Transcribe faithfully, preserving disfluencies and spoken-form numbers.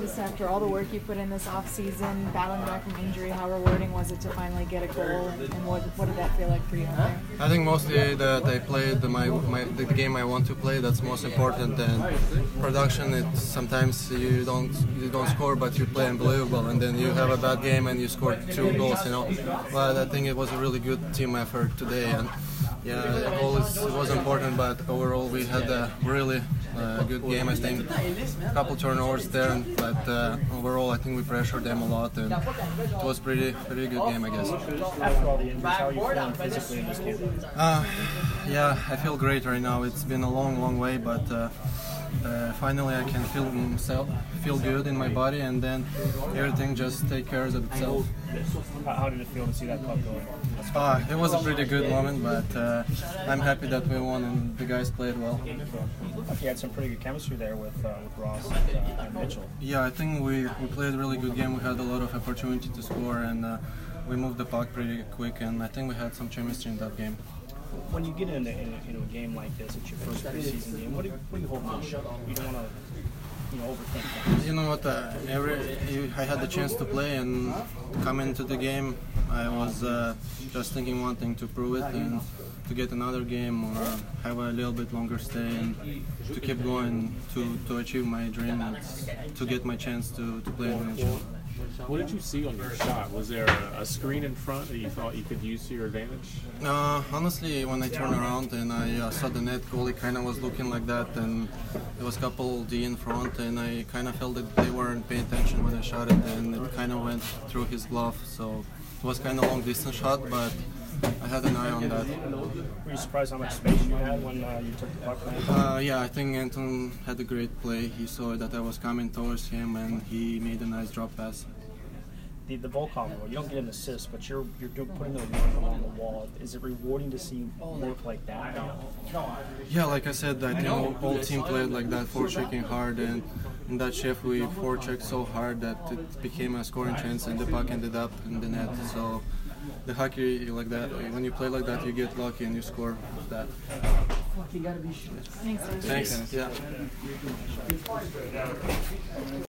Just after all the work you put in this off season, battling back from injury, how rewarding was it to finally get a goal, and what what did that feel like for you out there? I think mostly that I played the, my, my the game I want to play. That's most important. And production, it sometimes you don't you don't score, but you play unbelievable, and then you have a bad game and you score two goals. You know, but I think it was a really good team effort today. And yeah, the goal is, was important, but overall we had a really uh, good game. I think a couple turnovers there, but uh, overall I think we pressured them a lot, and it was pretty pretty good game, I guess. After all the injuries, how are you feeling physically in this game? Uh, yeah, I feel great right now. It's been a long, long way, but uh, uh, finally I can feel myself, feel good in my body, and then everything just take care of itself. How did it feel to see that cup going? Uh, it was a pretty good moment, but uh, I'm happy that we won and the guys played well. You had some pretty good chemistry there with uh, with Ross and, uh, and Mitchell. Yeah, I think we, we played a really good game. We had a lot of opportunity to score, and uh, we moved the puck pretty quick, and I think we had some chemistry in that game. When you get into, in, into a game like this, it's your first preseason game, what do you, what do you hope to show? You don't want to you know, overthink things. You know what, uh, every, I had the chance to play, and come into the game, I was uh, just thinking one thing, to prove it and to get another game or have a little bit longer stay and to keep going to, to achieve my dream and to get my chance to, to play in the N H L. What did you see on your shot? Was there a, a screen in front that you thought you could use to your advantage? Uh, honestly, when I turned around and I uh, saw the net, goalie kind of was looking like that, and there was a couple D in front, and I kind of felt that they weren't paying attention when I shot it, and it kind of went through his glove. So it was kind of long distance shot, but I had an eye on that. Were you surprised how much space you had when uh, you took the puck? Uh, yeah, I think Anton had a great play. He saw that I was coming towards him, and he made a nice drop pass. The, the Volkov role, you don't get an assist, but you're you're doing, putting the work along the wall. Is it rewarding to see work like that? Yeah, like I said, I think all, whole team played like that, forechecking hard, and in that shift we forechecked so hard that it became a scoring chance, and the puck ended up in the net. So the hockey like that, when you play like that, you get lucky and you score with that. Thanks. Thanks. Yeah.